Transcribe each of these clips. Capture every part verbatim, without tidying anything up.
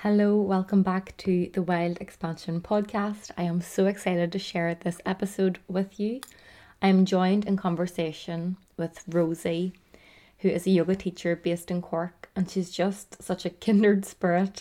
Hello, welcome back to the Wild Expansion podcast. I am so excited to share this episode with you. I am joined in conversation with Rosie, who is a yoga teacher based in Cork, and she's just such a kindred spirit.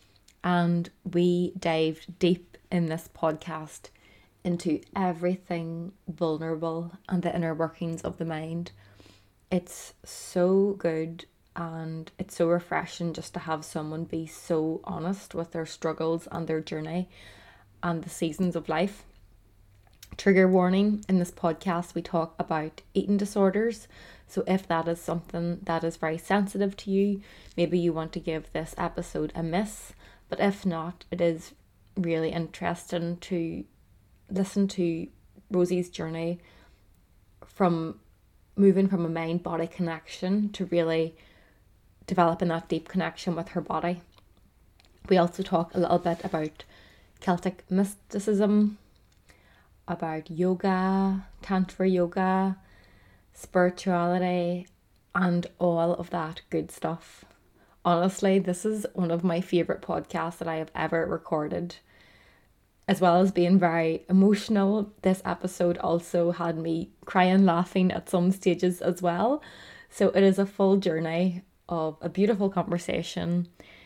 And we dived deep in this podcast into everything vulnerable and the inner workings of the mind. It's so good. And it's so refreshing just to have someone be so honest with their struggles and their journey and the seasons of life. Trigger warning, in this podcast we talk about eating disorders. So if that is something that is very sensitive to you, maybe you want to give this episode a miss. But if not, it is really interesting to listen to Rosie's journey from moving from a mind-body connection to really developing that deep connection with her body. We also talk a little bit about Celtic mysticism, about yoga, tantra yoga, spirituality, and all of that good stuff. Honestly, this is one of my favourite podcasts that I have ever recorded. As well as being very emotional, this episode also had me crying, laughing at some stages as well. So it is a full journey of a beautiful conversation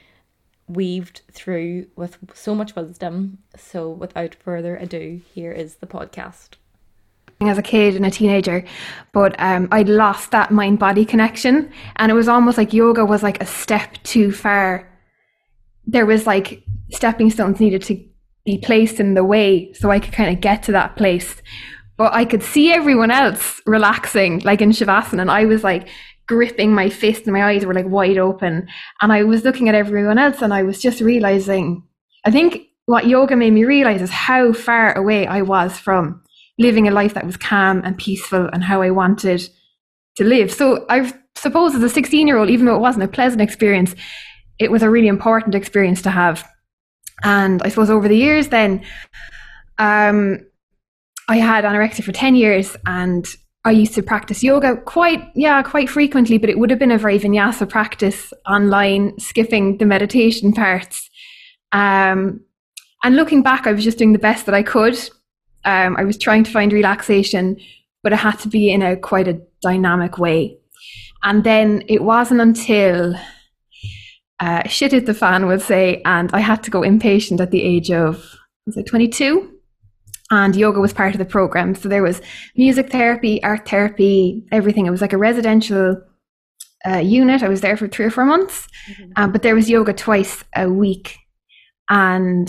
weaved through with so much wisdom. So without further ado, here is the podcast. As a kid and a teenager, but um, I'd lost that mind-body connection, and it was almost like yoga was like a step too far. There was like stepping stones needed to be placed in the way so I could kind of get to that place. But I could see everyone else relaxing, like in Shavasana, and I was like gripping my fist and my eyes were like wide open, and I was looking at everyone else and I was just realizing, I think what yoga made me realize is how far away I was from living a life that was calm and peaceful and how I wanted to live. So I suppose as a sixteen year old, even though it wasn't a pleasant experience, it was a really important experience to have. And I suppose over the years then um I had anorexia for ten years, and I used to practice yoga quite, yeah, quite frequently, but it would have been a very vinyasa practice online, skipping the meditation parts. Um, and looking back, I was just doing the best that I could. Um, I was trying to find relaxation, but it had to be in a quite a dynamic way. And then it wasn't until uh, shit hit the fan, would say, and I had to go inpatient at the age of, was it twenty-two? And yoga was part of the program. So there was music therapy, art therapy, everything. It was like a residential uh, unit. I was there for three or four months. Mm-hmm. Um, but there was yoga twice a week. And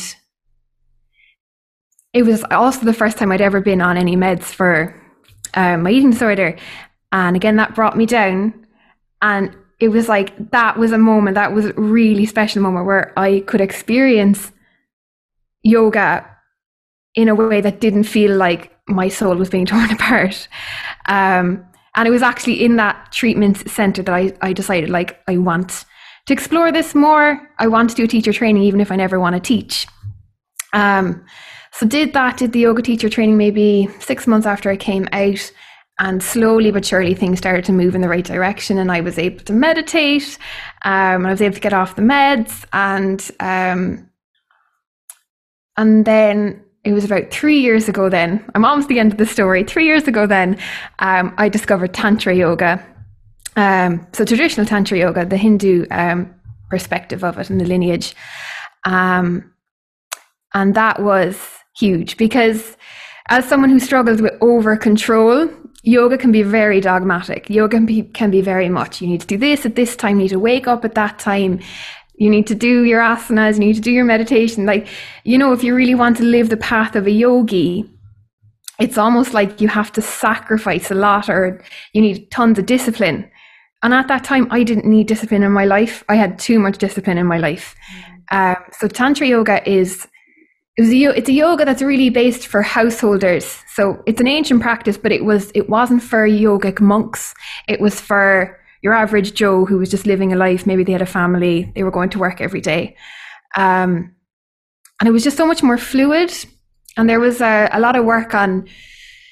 it was also the first time I'd ever been on any meds for uh, my eating disorder. And again, that brought me down. And it was like, that was a moment, that was a really special moment where I could experience yoga in a way that didn't feel like my soul was being torn apart. Um, and it was actually in that treatment centre that I, I decided, like, I want to explore this more. I want to do a teacher training, even if I never want to teach. Um, so did that, did the yoga teacher training maybe six months after I came out. And slowly but surely things started to move in the right direction, and I was able to meditate. Um, I was able to get off the meds. And, um, and then... It was about three years ago then, I'm almost at the end of the story, three years ago then, um, I discovered Tantra yoga. Um, so traditional Tantra yoga, the Hindu um, perspective of it and the lineage. Um, and that was huge because as someone who struggles with over control, yoga can be very dogmatic. Yoga can be, can be very much, you need to do this at this time, you need to wake up at that time. You need to do your asanas, you need to do your meditation. Like, you know, if you really want to live the path of a yogi, it's almost like you have to sacrifice a lot, or you need tons of discipline. And at that time, I didn't need discipline in my life. I had too much discipline in my life. Mm. Um, so Tantra yoga is, it's a, it's a yoga that's really based for householders. So it's an ancient practice, but it was it wasn't for yogic monks. It was for your average Joe who was just living a life. Maybe they had a family, they were going to work every day. Um, and it was just so much more fluid. And there was a, a lot of work on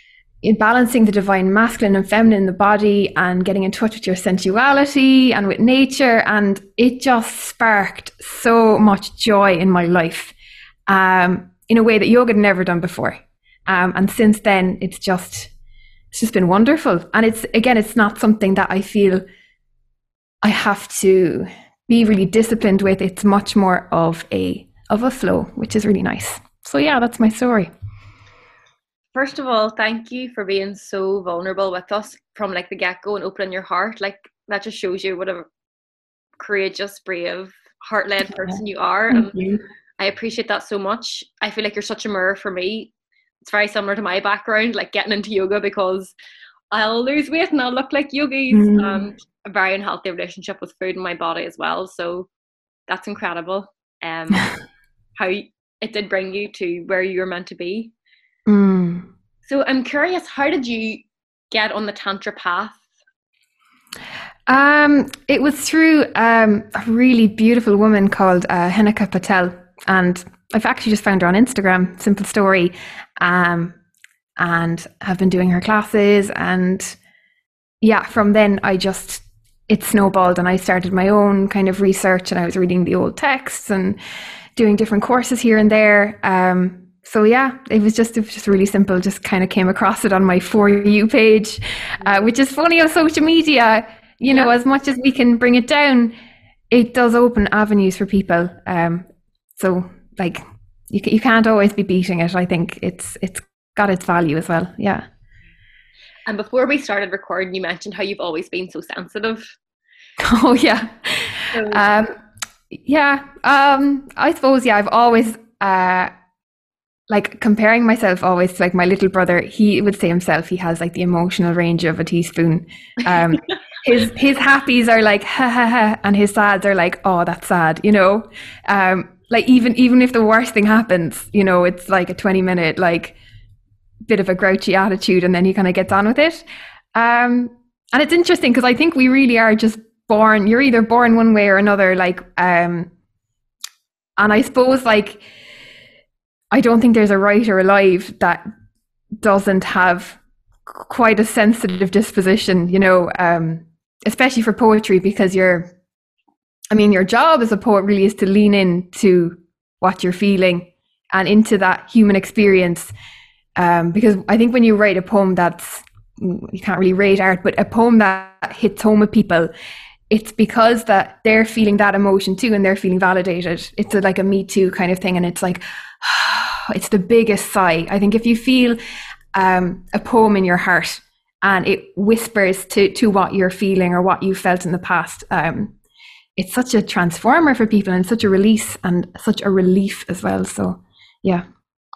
in balancing the divine masculine and feminine in the body and getting in touch with your sensuality and with nature. And it just sparked so much joy in my life, um, in a way that yoga had never done before. Um, and since then, it's just, it's just been wonderful. And it's, again, it's not something that I feel I have to be really disciplined with. It's much more of a, of a flow, which is really nice. So yeah, that's my story. First of all, thank you for being so vulnerable with us from like the get-go and opening your heart. Like that just shows you what a courageous, brave, heart-led person you are. Thank and you. I appreciate that so much. I feel like you're such a mirror for me. It's very similar to my background, like getting into yoga because I'll lose weight and I'll look like yogis, mm. and a very unhealthy relationship with food and my body as well. So that's incredible. Um, how it did bring you to where you were meant to be. Mm. So I'm curious, how did you get on the Tantra path? Um, it was through um, a really beautiful woman called uh, Henika Patel, and I've actually just found her on Instagram, simple story, um, and have been doing her classes. And yeah, from then I just, it snowballed and I started my own kind of research, and I was reading the old texts and doing different courses here and there. Um, So yeah, it was just it was just really simple. Just kind of came across it on my For You page, uh, which is funny on social media. You know, yeah. As much as we can bring it down, it does open avenues for people. Um, so like you you can't always be beating it. I think it's it's got its value as well. Yeah. And before we started recording, you mentioned how you've always been so sensitive. Oh yeah, so, um, yeah. Um, I suppose yeah. I've always. Uh, Like comparing myself always to like my little brother, he would say himself, he has like the emotional range of a teaspoon. Um, his his happies are like ha ha ha, and his sads are like, oh, that's sad, you know. Um, like even even if the worst thing happens, you know, it's like a twenty minute like bit of a grouchy attitude, and then he kind of gets on with it. Um, and it's interesting because I think we really are just born. You're either born one way or another. Like, um, and I suppose like. I don't think there's a writer alive that doesn't have quite a sensitive disposition, you know, um, especially for poetry, because you're, I mean, your job as a poet really is to lean into what you're feeling and into that human experience. Um, because I think when you write a poem that's, you can't really rate art, but a poem that hits home with people, it's because that they're feeling that emotion too, and they're feeling validated. It's a, like a Me Too kind of thing. And it's like, it's the biggest sigh. I think if you feel um, a poem in your heart and it whispers to, to what you're feeling or what you felt in the past, um, it's such a transformer for people and such a release and such a relief as well. So, yeah.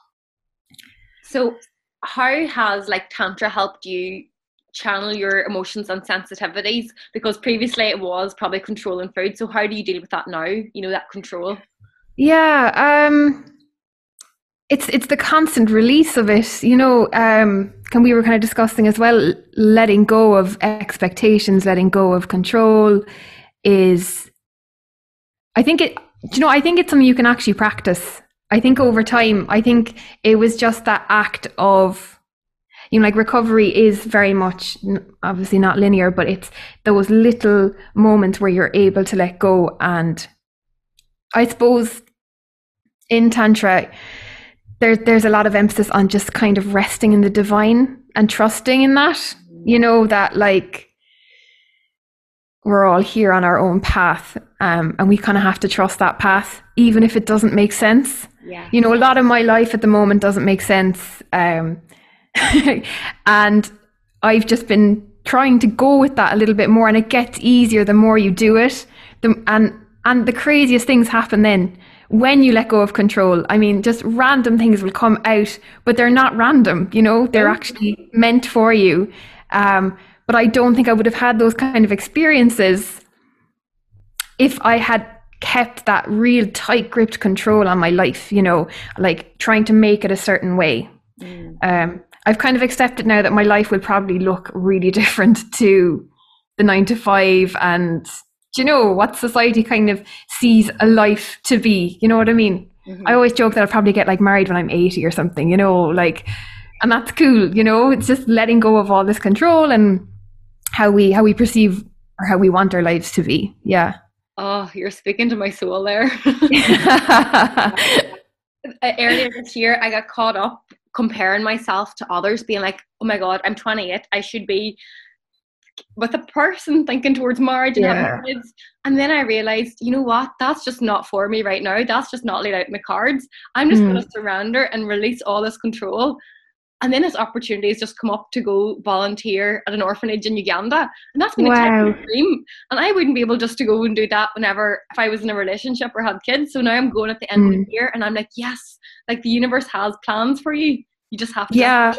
So how has like Tantra helped you channel your emotions and sensitivities? Because previously it was probably controlling food. So how do you deal with that now? You know, that control? Yeah. Um, It's it's the constant release of it, you know, um, and we were kind of discussing as well, letting go of expectations, letting go of control is, I think it, you know, I think it's something you can actually practice. I think over time, I think it was just that act of, you know, like recovery is very much, obviously not linear, but it's those little moments where you're able to let go. And I suppose in Tantra, There, there's a lot of emphasis on just kind of resting in the divine and trusting in that, you know, that like we're all here on our own path, um, and we kind of have to trust that path, even if it doesn't make sense. Yeah. You know, a lot of my life at the moment doesn't make sense. Um, and I've just been trying to go with that a little bit more, and it gets easier the more you do it. The, and, and the craziest things happen then. When you let go of control, I mean, just random things will come out, but they're not random, you know, they're actually meant for you. Um, but I don't think I would have had those kind of experiences if I had kept that real tight gripped control on my life, you know, like trying to make it a certain way. Mm. Um, I've kind of accepted now that my life will probably look really different to the nine to five and, you know, what society kind of sees a life to be, you know what I mean? Mm-hmm. I always joke that I'll probably get like married when I'm eighty or something, you know, like and that's cool, you know. It's just letting go of all this control and how we how we perceive or how we want our lives to be. Yeah. Oh, you're speaking to my soul there. Earlier this year, I got caught up comparing myself to others, being like, oh my God, I'm twenty-eight. I should be with a person thinking towards marriage and Yeah. having kids. And then I realized, you know what? That's just not for me right now. That's just not laid out in the cards. I'm just Mm. going to surrender and release all this control. And then as opportunities just come up to go volunteer at an orphanage in Uganda. And that's been Wow. a dream. And I wouldn't be able just to go and do that whenever, if I was in a relationship or had kids. So now I'm going at the end Mm. of the year and I'm like, yes, like the universe has plans for you. You just have to. Yeah.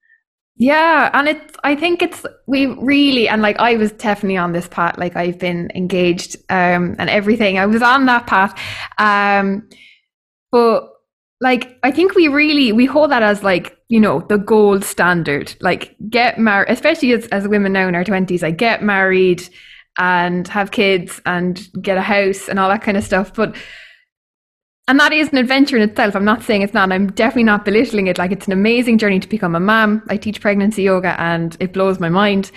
Yeah. And it's, I think it's, we really, and like I was definitely on this path, like I've been engaged um, and everything. I was on that path. Um, but like, I think we really, we hold that as like, you know, the gold standard, like get married, especially as, as women now in our twenties, like get married and have kids and get a house and all that kind of stuff. But, and that is an adventure in itself. I'm not saying it's not, and I'm definitely not belittling it. Like it's an amazing journey to become a mom. I teach pregnancy yoga and it blows my mind.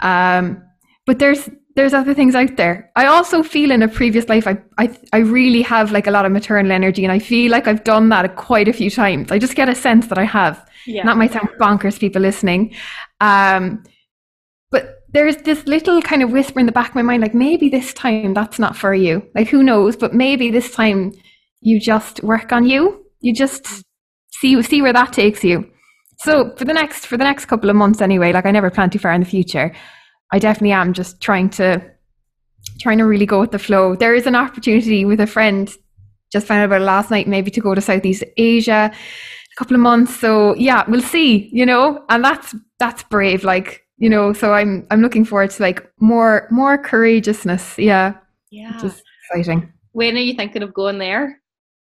Um, but there's, there's other things out there. I also feel in a previous life, I, I, I really have like a lot of maternal energy, and I feel like I've done that quite a few times. I just get a sense that I have. Yeah. That might sound bonkers, people listening. Um, but there's this little kind of whisper in the back of my mind, like maybe this time that's not for you. Like who knows? But maybe this time you just work on you. You just see see where that takes you. So for the next for the next couple of months anyway, like I never plan too far in the future. I definitely am just trying to trying to really go with the flow. There is an opportunity with a friend, just found out about it last night, maybe to go to Southeast Asia a couple of months. So yeah, we'll see, you know, and that's that's brave, like, you know, so I'm I'm looking forward to like more more courageousness. Yeah. Yeah. Which is exciting. When are you thinking of going there?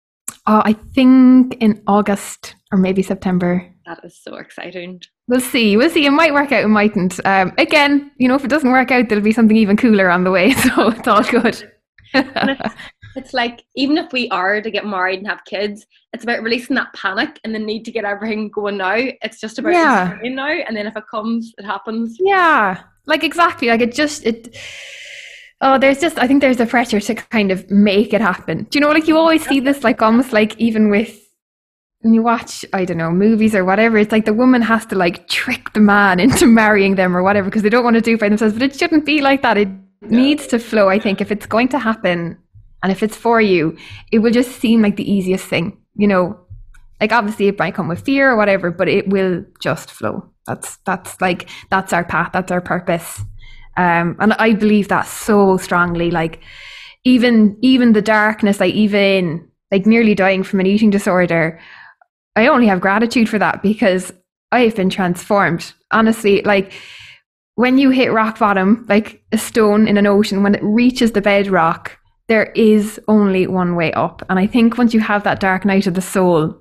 Oh, I think in August or maybe September. That is so exciting. We'll see. We'll see. It might work out. It mightn't. Um, again, you know, if it doesn't work out, there'll be something even cooler on the way. So it's all good. it's, it's like, even if we are to get married and have kids, it's about releasing that panic and the need to get everything going now. It's just about Yeah. now. And then if it comes, it happens. Yeah. Like exactly. Like it just, it, oh, there's just, I think there's a pressure to kind of make it happen. Do you know, like you always see this, like almost like even with, when you watch, I don't know, movies or whatever, it's like the woman has to like trick the man into marrying them or whatever because they don't want to do it by themselves. But it shouldn't be like that. It needs to flow, I think. If it's going to happen and if it's for you, it will just seem like the easiest thing, you know. Like obviously it might come with fear or whatever, but it will just flow. That's that's like, that's our path, that's our purpose. Um, and I believe that so strongly. Like even even the darkness, like even like nearly dying from an eating disorder, I only have gratitude for that because I have been transformed. Honestly, like when you hit rock bottom, like a stone in an ocean, when it reaches the bedrock, there is only one way up. And I think once you have that dark night of the soul,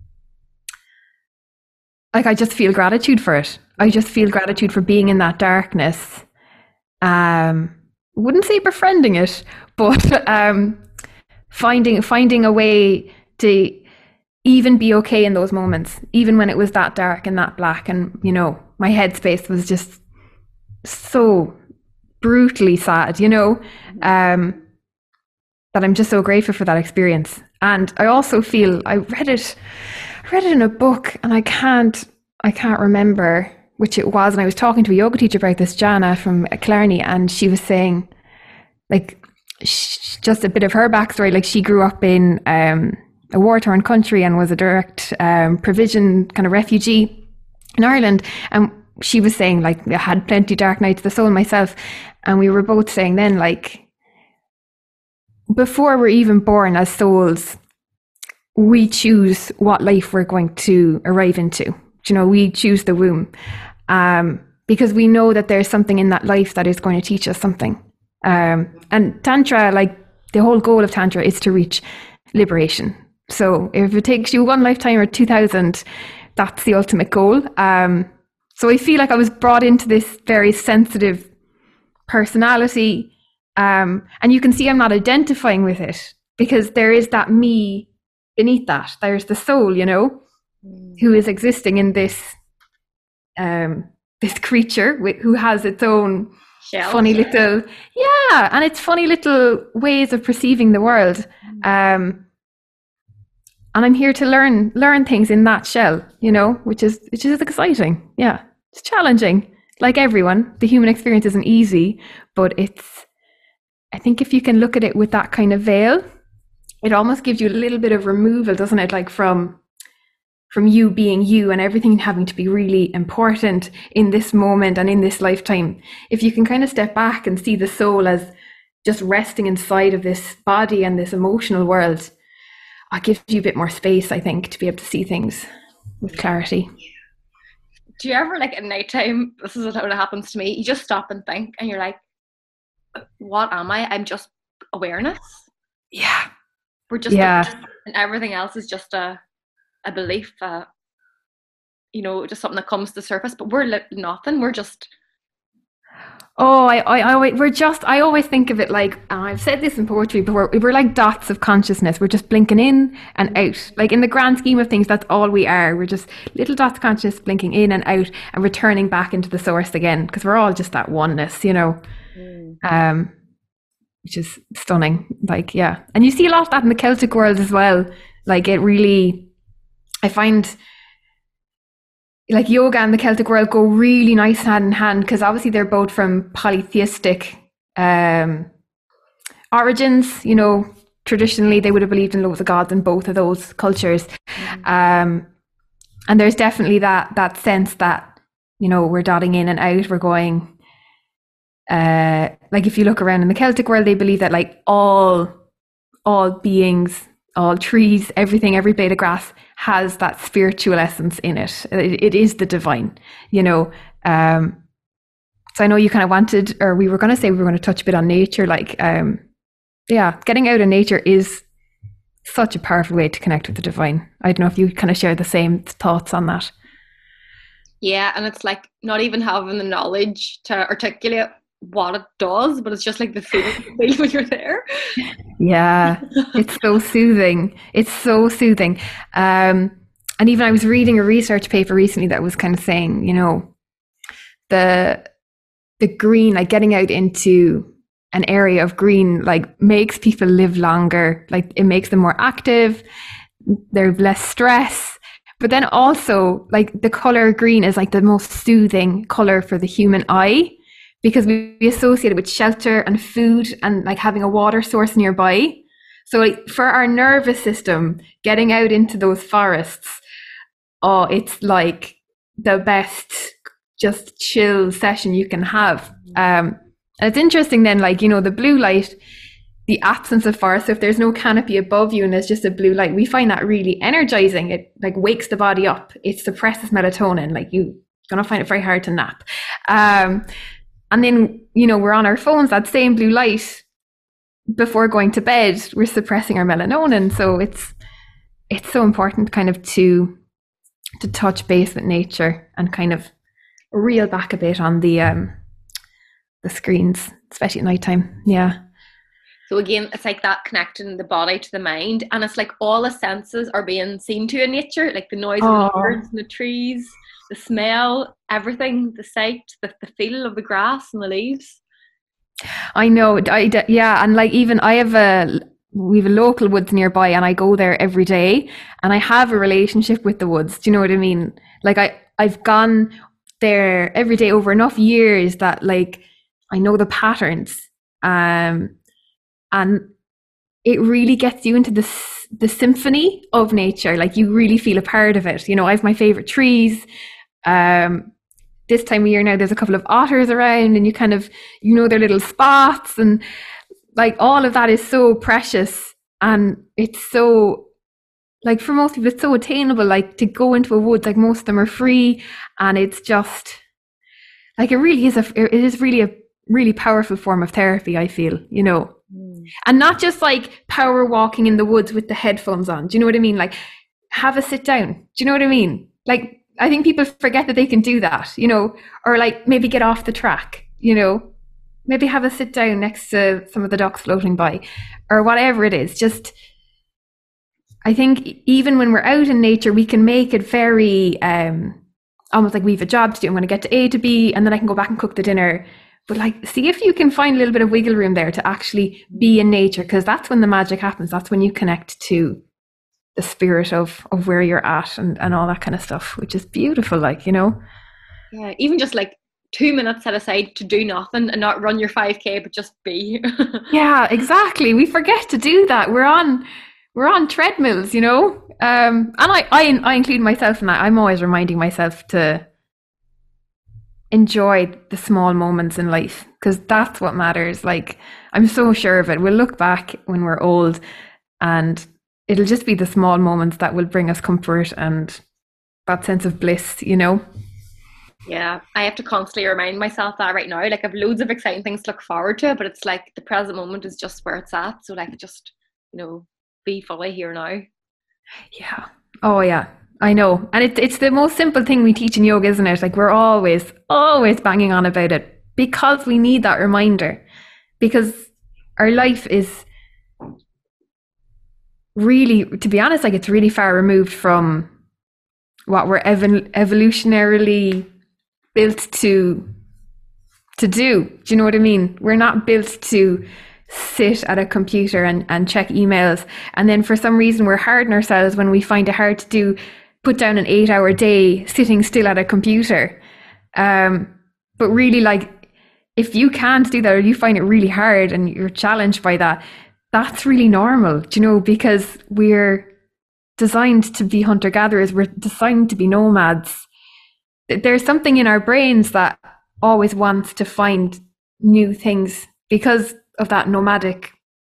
like I just feel gratitude for it. I just feel gratitude for being in that darkness. Um, wouldn't say befriending it, but um, finding finding a way to even be okay in those moments, even when it was that dark and that black, and you know, my headspace was just so brutally sad, you know, um, that I'm just so grateful for that experience. And I also feel, I read it, I read it in a book, and I can't, I can't remember which it was. And I was talking to a yoga teacher about this, Jana from Killarney, and she was saying, like, sh- just a bit of her backstory. Like, she grew up in um, a war-torn country and was a direct um, provision kind of refugee in Ireland. And she was saying, like, I had plenty of dark nights of the soul myself. And we were both saying then, like, before we're even born as souls, we choose what life we're going to arrive into. You know, we choose the womb, um, because we know that there's something in that life that is going to teach us something. Um, and Tantra, like the whole goal of Tantra is to reach liberation. So if it takes you one lifetime or two thousand, that's the ultimate goal. Um, so I feel like I was brought into this very sensitive personality. Um, and you can see I'm not identifying with it because there is that me beneath that. There's the soul, you know, who is existing in this um, this creature with, who has its own Shells. funny little, yeah, and it's funny little ways of perceiving the world. Um, and I'm here to learn learn things in that shell, you know, which is which is exciting. Yeah, it's challenging. Like everyone, the human experience isn't easy, but it's, I think if you can look at it with that kind of veil, it almost gives you a little bit of removal, doesn't it? Like from from you being you and everything having to be really important in this moment and in this lifetime. If you can kind of step back and see the soul as just resting inside of this body and this emotional world, it gives you a bit more space, I think, to be able to see things with clarity. Do you ever, like, at nighttime, this is how it happens to me, you just stop and think and you're like, what am I? I'm just awareness. Yeah. We're just, yeah. A, and everything else is just a a belief, uh, you know, just something that comes to the surface, but we're li- nothing. We're just. Oh, I, I, I, we're just, I always think of it like, and I've said this in poetry before, we're like dots of consciousness. We're just blinking in and out. Like in the grand scheme of things, that's all we are. We're just little dots of consciousness blinking in and out and returning back into the source again, because we're all just that oneness, you know, mm. um, which is stunning. Like, yeah. And you see a lot of that in the Celtic world as well. Like it really, I find like yoga and the Celtic world go really nice hand in hand, because obviously they're both from polytheistic um, origins. You know, traditionally they would have believed in loads of gods in both of those cultures. Mm-hmm. Um, and there's definitely that that sense that, you know, we're dotting in and out, we're going, uh, like if you look around in the Celtic world, they believe that like all, all beings, all trees, everything, every blade of grass has that spiritual essence in it. It, it is the divine, you know. Um, so I know you kind of wanted, or we were going to say we were going to touch a bit on nature. Like, um, yeah, getting out in nature is such a powerful way to connect with the divine. I don't know if you kind of share the same thoughts on that. Yeah, and it's like not even having the knowledge to articulate what it does, but it's just like the feeling you feel when you're there. Yeah, it's so soothing. It's so soothing. Um, and even I was reading a research paper recently that was kind of saying, you know, the the green, like getting out into an area of green, like makes people live longer. Like it makes them more active. There's less stress. But then also, like the color green is like the most soothing color for the human eye, because we associate it with shelter and food and like having a water source nearby. So like for our nervous system, getting out into those forests, oh, it's like the best just chill session you can have. Um, and it's interesting then, like, you know, the blue light, the absence of forest, so if there's no canopy above you and there's just a blue light, we find that really energizing. It like wakes the body up. It suppresses melatonin. Like you're going to find it very hard to nap. Um, And then, you know, we're on our phones, that same blue light, before going to bed, we're suppressing our melatonin. So it's it's so important kind of to to touch base with nature and kind of reel back a bit on the um the screens, especially at nighttime. Yeah. So again, it's like that connecting the body to the mind, and it's like all the senses are being seen to in nature, like the noise oh. of the birds and the trees, the smell, everything, the sight, the, the feel of the grass and the leaves. I know. I, yeah. And like even I have a, we have a local woods nearby and I go there every day and I have a relationship with the woods. Do you know what I mean? Like I, I've gone there every day over enough years that like I know the patterns. Um, and it really gets you into this the symphony of nature. Like you really feel a part of it. You know, I have my favorite trees. Um, this time of year now, there's a couple of otters around and you kind of, you know, their little spots, and like all of that is so precious. And it's so, like for most people, it's so attainable, like to go into a woods, like most of them are free. And it's just like, it really is a, it is really a really powerful form of therapy, I feel, you know. And not just like power walking in the woods with the headphones on. Do you know what I mean? Like have a sit down. Do you know what I mean? Like I think people forget that they can do that, you know, or like maybe get off the track, you know, maybe have a sit down next to some of the ducks floating by or whatever it is. Just, I think even when we're out in nature, we can make it very, um, almost like we have a job to do. I'm going to get to A to B, and then I can go back and cook the dinner. But like, see if you can find a little bit of wiggle room there to actually be in nature, because that's when the magic happens. That's when you connect to the spirit of of where you're at and, and all that kind of stuff, which is beautiful, like, you know. Yeah, even just like two minutes set aside to do nothing and not run your five K, but just be. Yeah, exactly. We forget to do that. We're on we're on treadmills, you know. Um, and I, I I include myself in that. I'm always reminding myself to enjoy the small moments in life, because that's what matters. Like, I'm so sure of it. We'll look back when we're old, and it'll just be the small moments that will bring us comfort and that sense of bliss, you know. Yeah, I have to constantly remind myself that right now. Like, I've loads of exciting things to look forward to, but it's like the present moment is just where it's at. So like, just, you know, be fully here now. Yeah. Oh yeah, I know. And it's it's the most simple thing we teach in yoga, isn't it? Like, we're always, always banging on about it because we need that reminder. Because our life is really, to be honest, like, it's really far removed from what we're ev- evolutionarily built to to do. Do you know what I mean? We're not built to sit at a computer and, and check emails, and then for some reason we're hard on ourselves when we find it hard to do put down an eight hour day sitting still at a computer. Um, but really, like, if you can't do that, or you find it really hard and you're challenged by that, that's really normal, do you know, because we're designed to be hunter-gatherers. We're designed to be nomads. There's something in our brains that always wants to find new things because of that nomadic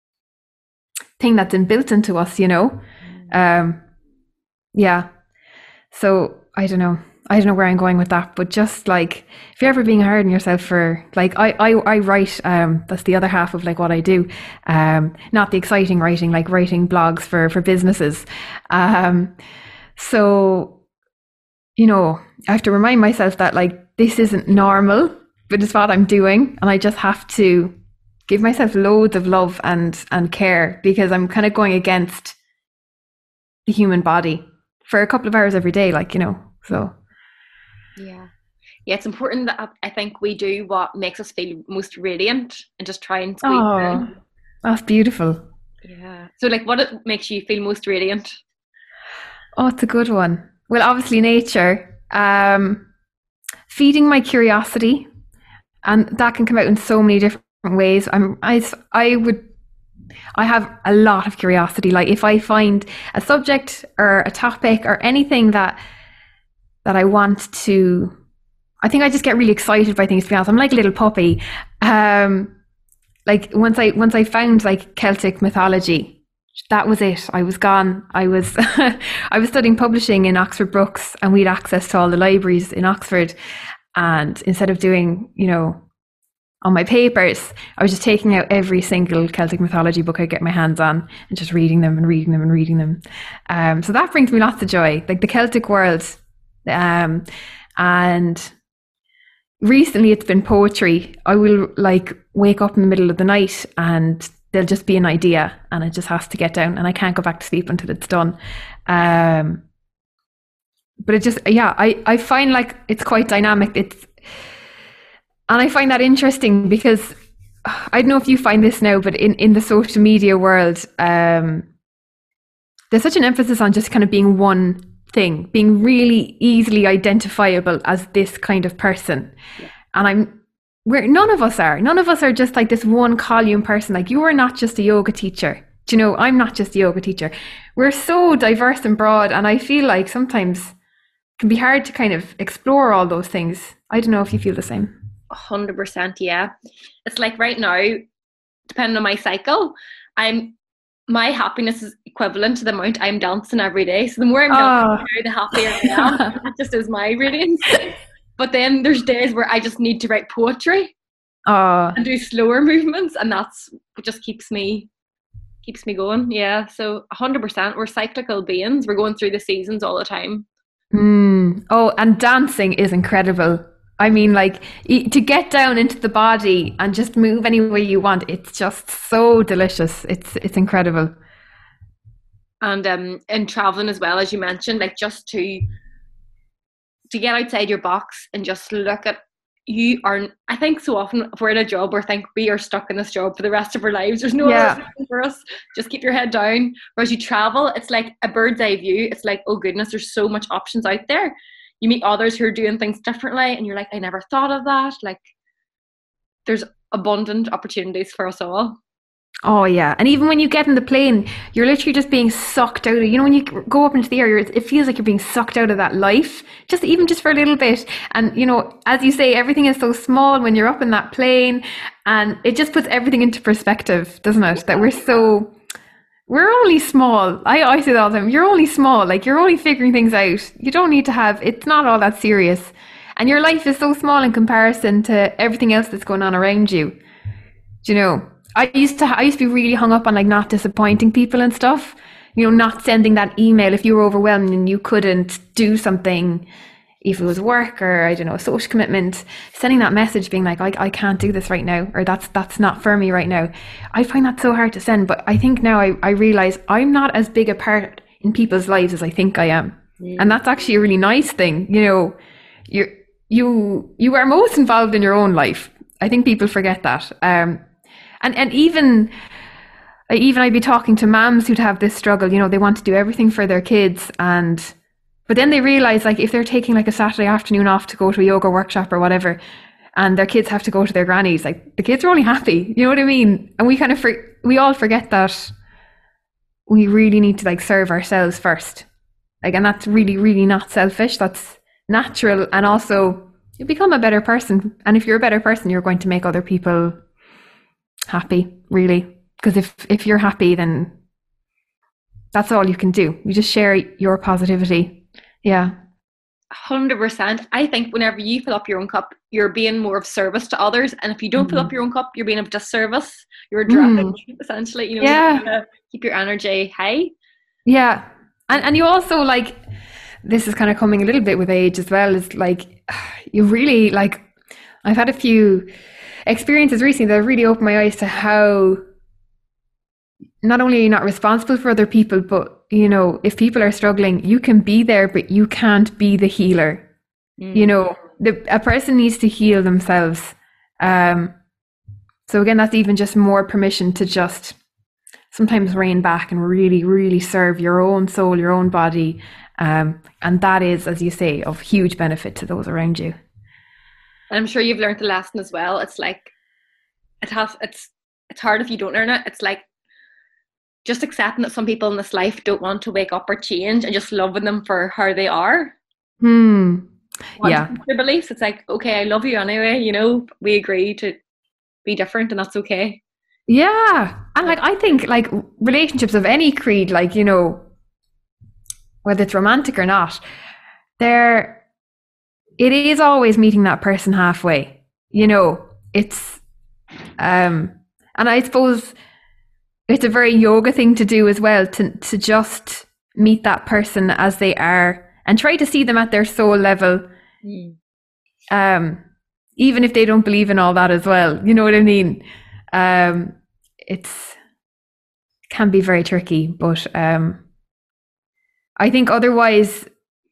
thing that's inbuilt into us, you know. Um, yeah. So I don't know. I don't know where I'm going with that, but just like, if you're ever being hard on yourself for, like, I, I, I write, um, that's the other half of like what I do. Um, not the exciting writing, like writing blogs for, for businesses. Um, so, you know, I have to remind myself that, like, this isn't normal, but it's what I'm doing. And I just have to give myself loads of love and, and care, because I'm kind of going against the human body for a couple of hours every day, like, you know, so. Yeah. Yeah, it's important that I think we do what makes us feel most radiant and just try and squeeze Oh, it in. that's beautiful. Yeah. So like, what it makes you feel most radiant? Oh, it's a good one. Well, obviously nature, um, feeding my curiosity, and that can come out in so many different ways. I'm, I, I would, I have a lot of curiosity. Like, if I find a subject or a topic or anything that that I want to, I think I just get really excited by things, to be honest. I'm like a little puppy. Um, like once I once I found like Celtic mythology, that was it. I was gone. I was I was studying publishing in Oxford Brookes, and we had access to all the libraries in Oxford. And instead of doing, you know, on my papers, I was just taking out every single Celtic mythology book I get my hands on and just reading them and reading them and reading them. Um, so that brings me lots of joy, like the Celtic world. Um, and recently it's been poetry. I will like wake up in the middle of the night and there'll just be an idea and it just has to get down and I can't go back to sleep until it's done. Um, but it just, yeah, I, I find like it's quite dynamic. It's, and I find that interesting because I don't know if you find this now, but in, in the social media world, um, there's such an emphasis on just kind of being one thing, being really easily identifiable as this kind of person. Yeah. And I'm, we're, none of us are, none of us are just like this one column person. Like, you are not just a yoga teacher. Do you know, I'm not just a yoga teacher. We're so diverse and broad. And I feel like sometimes it can be hard to kind of explore all those things. I don't know if you feel the same. one hundred percent, yeah. It's like right now, depending on my cycle, I'm my happiness is equivalent to the amount I'm dancing every day. So the more I'm dancing, oh. the happier I am. That just is my radiance. But then there's days where I just need to write poetry oh. and do slower movements, and that's what just keeps me keeps me going. Yeah. So one hundred percent, we're cyclical beings. We're going through the seasons all the time. Mm. Oh, and dancing is incredible. I mean, like, to get down into the body and just move any way you want, it's just so delicious. It's it's incredible. And um, and traveling as well, as you mentioned, like just to to get outside your box and just look at, you are, I think so often if we're in a job, we think we are stuck in this job for the rest of our lives. There's no Yeah. other option for us. Just keep your head down. Whereas you travel, it's like a bird's eye view. It's like, oh goodness, there's so much options out there. You meet others who are doing things differently and you're like, I never thought of that. Like, there's abundant opportunities for us all. Oh yeah, and even when you get in the plane, you're literally just being sucked out of, you know, when you go up into the air, you're, it feels like you're being sucked out of that life, just even just for a little bit. And you know, as you say, everything is so small when you're up in that plane, and it just puts everything into perspective, doesn't it? That we're so, we're only small. I, I say that all the time, you're only small, like you're only figuring things out. You don't need to have, it's not all that serious. And your life is so small in comparison to everything else that's going on around you. Do you know? I used to I used to be really hung up on like not disappointing people and stuff, you know, not sending that email if you were overwhelmed and you couldn't do something, if it was work or I don't know, a social commitment, sending that message being like, I, I can't do this right now, or that's that's not for me right now. I find that so hard to send, but I think now I, I realize I'm not as big a part in people's lives as I think I am. Mm. And that's actually a really nice thing. You know, you're, you you are most involved in your own life. I think people forget that. Um, And and even even I'd be talking to moms who'd have this struggle, you know, they want to do everything for their kids, and but then they realize like if they're taking like a Saturday afternoon off to go to a yoga workshop or whatever, and their kids have to go to their grannies, like the kids are only happy, you know what I mean? And we kind of for, we all forget that we really need to like serve ourselves first. Like, and that's really, really not selfish. That's natural, and also you become a better person. And if you're a better person, you're going to make other people happy, really, because if if you're happy, then that's all you can do. You just share your positivity. Yeah, one hundred percent. I think whenever you fill up your own cup, you're being more of service to others, and if you don't mm. fill up your own cup, you're being of disservice. You're draining, mm. essentially, you know. Yeah, you keep your energy high. Yeah, and and you also, like, this is kind of coming a little bit with age as well, is like you really, like, I've had a few experiences recently that really opened my eyes to how not only are you not responsible for other people, but you know, if people are struggling, you can be there, but you can't be the healer. Mm. You know, the, a person needs to heal themselves. Um, so again, that's even just more permission to just sometimes rein back and really, really serve your own soul, your own body. Um, and that is, as you say, of huge benefit to those around you. And I'm sure you've learned the lesson as well. It's like, it has, it's, it's hard if you don't learn it. It's like just accepting that some people in this life don't want to wake up or change, and just loving them for how they are. Hmm. Yeah. Their beliefs. It's like, okay, I love you anyway. You know, we agree to be different, and that's okay. Yeah. And like, I think like relationships of any creed, like, you know, whether it's romantic or not, they're, it is always meeting that person halfway, you know, it's, um, and I suppose it's a very yoga thing to do as well, to, to just meet that person as they are and try to see them at their soul level. Mm. Um, even if they don't believe in all that as well, you know what I mean? Um, it's, can be very tricky, but, um, I think otherwise,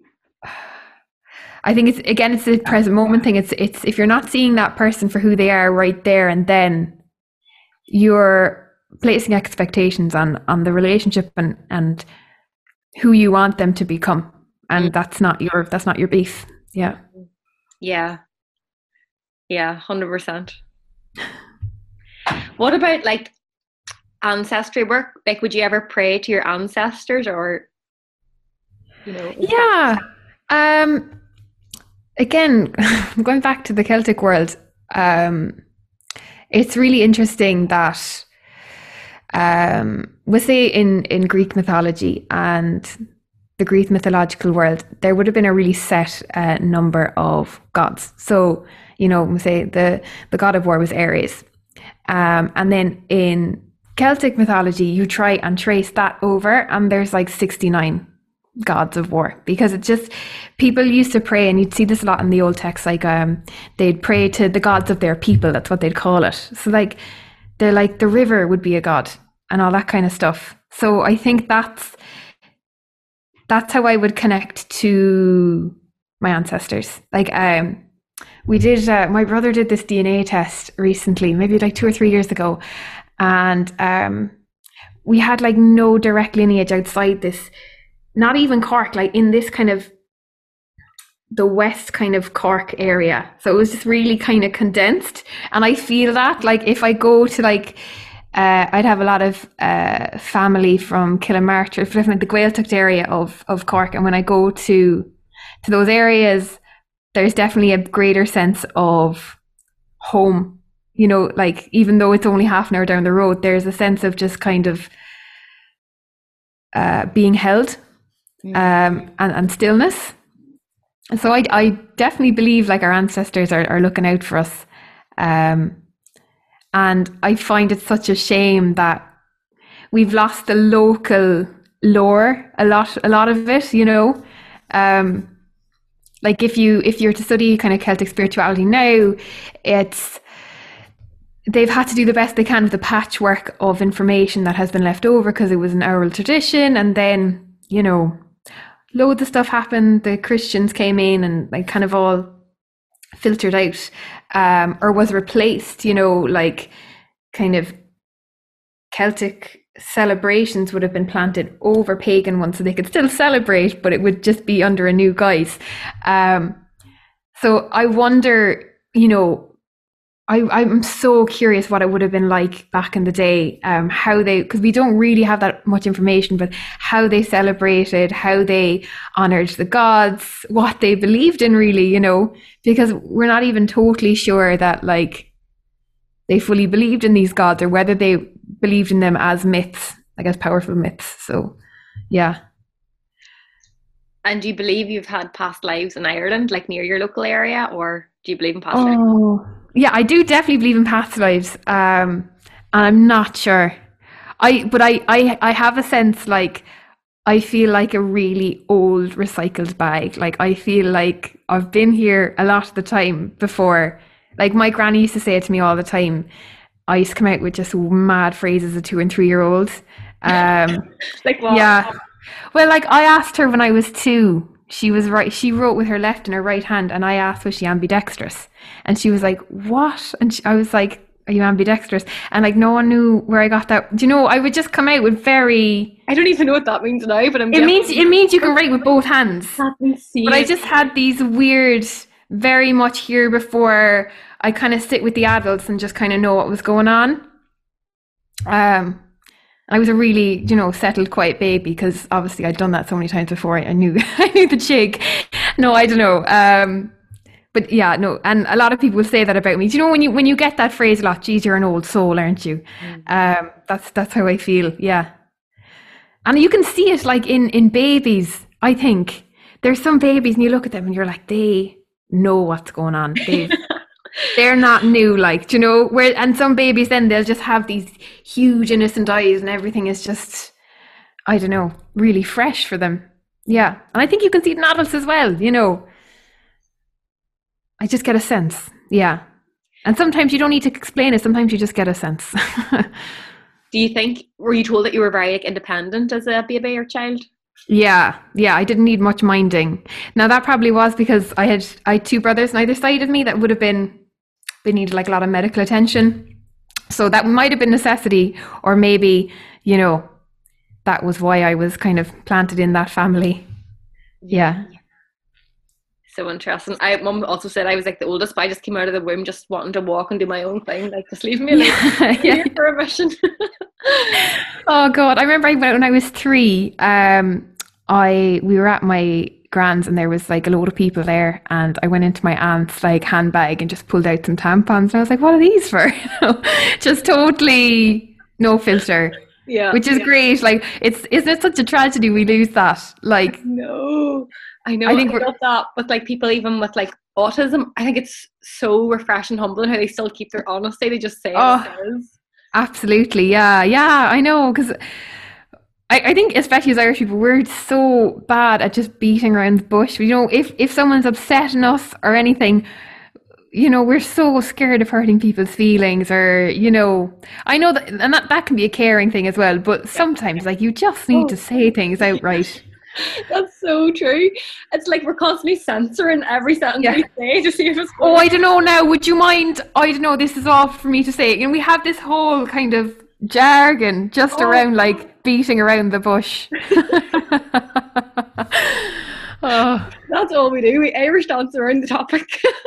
I think it's, again, it's the present moment thing. It's, it's, if you're not seeing that person for who they are right there and then, you're placing expectations on, on the relationship and, and who you want them to become. And that's not your, that's not your beef. Yeah. Yeah. Yeah. one hundred percent. What about like ancestry work? Like, would you ever pray to your ancestors, or, you know? Yeah. Um, Again, going back to the Celtic world, um, it's really interesting that um, we say in, in Greek mythology and the Greek mythological world, there would have been a really set uh, number of gods. So, you know, we say the, the god of war was Ares. Um, and then in Celtic mythology, you try and trace that over, and there's like sixty-nine gods of war, because it just, people used to pray, and you'd see this a lot in the old texts, like um they'd pray to the gods of their people, that's what they'd call it. So like they're like, the river would be a god and all that kind of stuff. So I think that's that's how I would connect to my ancestors. Like, um, we did, uh, my brother did this D N A test recently, maybe like two or three years ago. And um, we had like no direct lineage outside this, not even Cork, like in this kind of the west kind of Cork area. So it was just really kind of condensed. And I feel that like if I go to like, uh, I'd have a lot of uh, family from Killamartyr, from like the Gaeltacht area of, of Cork. And when I go to to those areas, there's definitely a greater sense of home. You know, like even though it's only half an hour down the road, there's a sense of just kind of uh, being held um, and, and stillness. So I, I definitely believe like our ancestors are, are looking out for us. Um, and I find it such a shame that we've lost the local lore, a lot, a lot of it, you know. Um, like if you, if you're to study kind of Celtic spirituality now, it's, they've had to do the best they can with the patchwork of information that has been left over because it was an oral tradition. And then, you know, loads of stuff happened. The Christians came in and like kind of all filtered out, um, or was replaced, you know, like kind of Celtic celebrations would have been planted over pagan ones so they could still celebrate, but it would just be under a new guise. Um, so I wonder, you know, I, I'm so curious what it would have been like back in the day, um, how they, because we don't really have that much information, but how they celebrated, how they honoured the gods, what they believed in really, you know, because we're not even totally sure that like they fully believed in these gods or whether they believed in them as myths, like as powerful myths. So, yeah. And do you believe you've had past lives in Ireland, like near your local area, or do you believe in past oh. lives? Oh, yeah, I do definitely believe in past lives. Um, and I'm not sure. I, but I, I, I have a sense like I feel like a really old recycled bag. Like I feel like I've been here a lot of the time before. Like my granny used to say it to me all the time. I used to come out with just mad phrases as a two and three year old. Um, like what? Yeah. Well, like I asked her when I was two, she was right. She wrote with her left and her right hand. And I asked, was she ambidextrous? And she was like, what? And she, I was like, are you ambidextrous? And like, no one knew where I got that. Do you know, I would just come out with very... I don't even know what that means now, but I'm... It means, it means you can write with both hands. That's insane. But I just had these weird, very much here before I kind of sit with the adults and just kind of know what was going on. Um... I was a really, you know, settled, quiet baby because obviously I'd done that so many times before. I knew, I knew the jig. No, I don't know. Um, but yeah, no. And a lot of people will say that about me. Do you know when you when you get that phrase a lot? Geez, you're an old soul, aren't you? Mm. Um, that's that's how I feel. Yeah. And you can see it like in in babies. I think there's some babies, and you look at them, and you're like, they know what's going on. They've They're not new, like, do you know, where, and some babies then they'll just have these huge innocent eyes and everything is just, I don't know, really fresh for them. Yeah. And I think you can see it in adults as well, you know. I just get a sense. Yeah. And sometimes you don't need to explain it. Sometimes you just get a sense. Do you think, were you told that you were very like independent as a baby or child? Yeah, yeah, I didn't need much minding. Now that probably was because I had I had two brothers on either side of me that would have been, they needed like a lot of medical attention. So that might have been necessity, or maybe, you know, that was why I was kind of planted in that family. Yeah. So interesting. I mum also said I was like the oldest, but I just came out of the womb just wanting to walk and do my own thing. Like, just leave me alone. Yeah, yeah. For a mission. Oh God, I remember when I was three, um, I we were at my grand's and there was like a load of people there, and I went into my aunt's like handbag and just pulled out some tampons, and I was like, what are these for? You know, just totally no filter. Yeah, which is yeah. great. Like, it's isn't it such a tragedy we lose that? Like, no, I know. I think I love that. But like people even with like autism, I think it's so refreshing, humbling how they still keep their honesty. They just say oh, it is. Absolutely, yeah, yeah. I know, because I, I think especially as Irish people, we're so bad at just beating around the bush. You know, if if someone's upsetting us or anything, you know, we're so scared of hurting people's feelings, or, you know, I know that, and that, that can be a caring thing as well, but sometimes like you just need to say things outright. That's so so true. It's like we're constantly censoring every sentence Yeah. we say to see if it's Oh, I don't know now. Would you mind? I don't know. This is off for me to say. You know, we have this whole kind of jargon just Oh. around like beating around the bush. Oh. That's all we do. We Irish dance around the topic.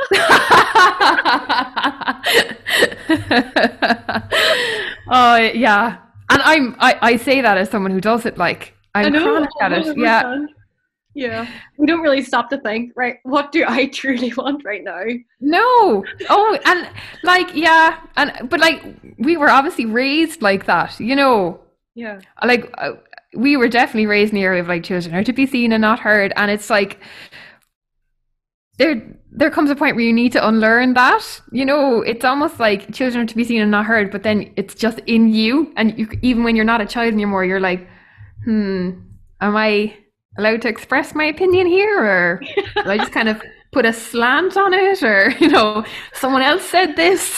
Oh yeah, and I'm I, I say that as someone who does it. Like I'm I know. chronic at it. Yeah. one hundred percent. Yeah. We don't really stop to think, right, what do I truly want right now? No. Oh, and like yeah, and but like we were obviously raised like that, you know. Yeah. Like uh, we were definitely raised in the area of like children are to be seen and not heard, and it's like there there comes a point where you need to unlearn that. You know, it's almost like children are to be seen and not heard, but then it's just in you, and you, even when you're not a child anymore, you're like, hmm, am I allowed to express my opinion here, or do I just kind of put a slant on it, or you know, someone else said this.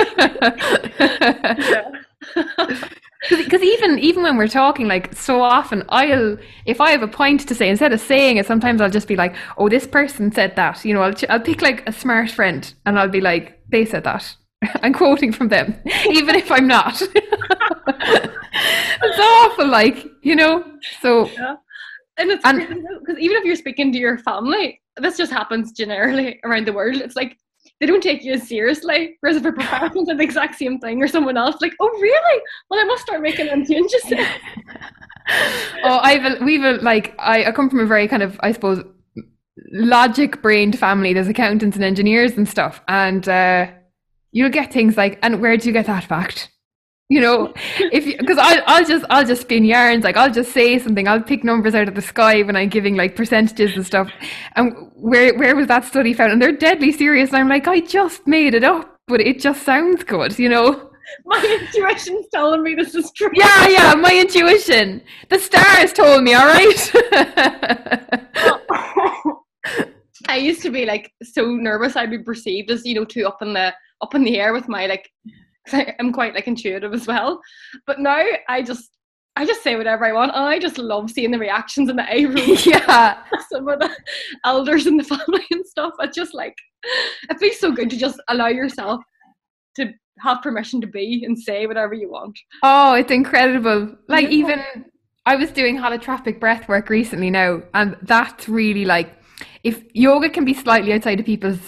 Yeah. Because even even when we're talking, like so often, I'll if I have a point to say, instead of saying it, sometimes I'll just be like, "Oh, this person said that." You know, I'll I'll pick like a smart friend, and I'll be like, "They said that." I'm quoting from them, even if I'm not. It's awful, like you know. So Yeah. And it's And- because even if you're speaking to your family, this just happens generally around the world. It's like they don't take you as seriously. Whereas if a professional said the exact same thing or someone else, like, oh really? Well, I must start making them changes. oh, I've a, we've a, like I, I come from a very kind of I suppose logic brained family. There's accountants and engineers and stuff, and uh, you'll get things like, and where do you get that fact? You know, if because I'll I'll just I'll just spin yarns, like I'll just say something, I'll pick numbers out of the sky when I'm giving like percentages and stuff, and where where was that study found? And they're deadly serious, and I'm like, I just made it up, but it just sounds good, you know. My intuition's telling me this is true. Yeah, yeah, my intuition, the stars told me, all right. I used to be like so nervous I'd be perceived as, you know, too up in the up in the air with my like. I'm quite like intuitive as well, but now I just I just say whatever I want, and I just love seeing the reactions in the eye room. Yeah, Some of the elders in the family and stuff. It's just like it feels so good to just allow yourself to have permission to be and say whatever you want. oh, it's incredible. Like Yeah. even I was doing holotropic breath work recently now, and that's really like if yoga can be slightly outside of people's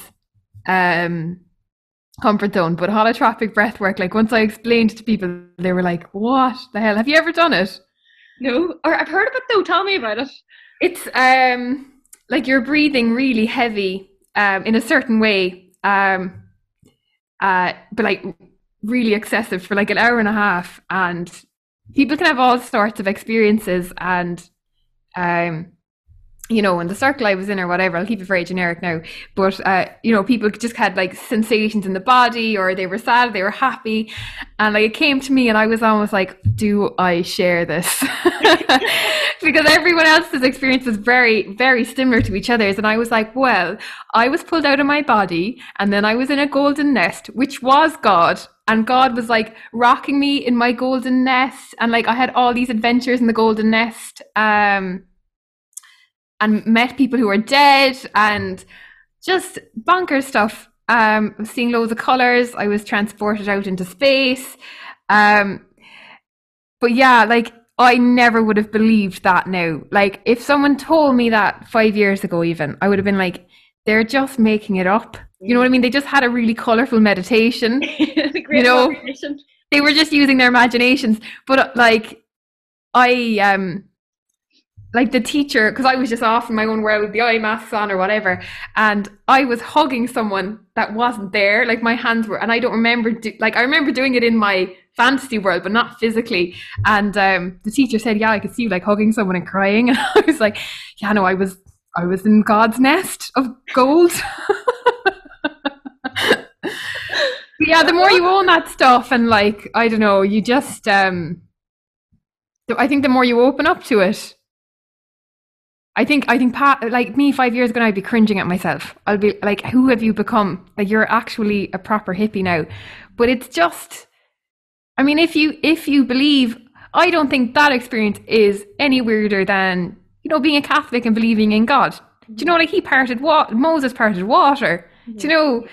um comfort zone, but holotropic breath work, like once I explained it to people, they were like, what the hell, have you ever done it? No, or I've heard of it though. Tell me about it. It's um like you're breathing really heavy um in a certain way, um uh but like really excessive for like an hour and a half, and people can have all sorts of experiences, and um you know, in the circle I was in or whatever, I'll keep it very generic now, but uh, you know, people just had like sensations in the body, or they were sad, they were happy, and like it came to me and I was almost like, do I share this? Because everyone else's experience was very, very similar to each other's, and I was like, well, I was pulled out of my body, and then I was in a golden nest, which was God, and God was like rocking me in my golden nest, and like I had all these adventures in the golden nest, um and met people who were dead, and just bonkers stuff. Um, seeing loads of colours. I was transported out into space. Um, but yeah, like I never would have believed that now. Like if someone told me that five years ago even, I would have been like, they're just making it up. You know what I mean? They just had a really colourful meditation. The great You know, imagination. They were just using their imaginations. But uh, like I um like the teacher, because I was just off in my own world with the eye masks on or whatever, and I was hugging someone that wasn't there, like my hands were, and I don't remember do, like I remember doing it in my fantasy world but not physically, and um the teacher said, yeah, I could see you like hugging someone and crying, and I was like, yeah, no, I was I was in God's nest of gold. Yeah, the more you own that stuff, and like I don't know, you just um I think the more you open up to it, I think I think Pat, like me five years ago, I'd be cringing at myself. I'll be like, who have you become? Like you're actually a proper hippie now. But it's just, I mean, if you if you believe, I don't think that experience is any weirder than you know, being a Catholic and believing in God. Do you know, like he parted what Moses parted water. Mm-hmm. Do you know?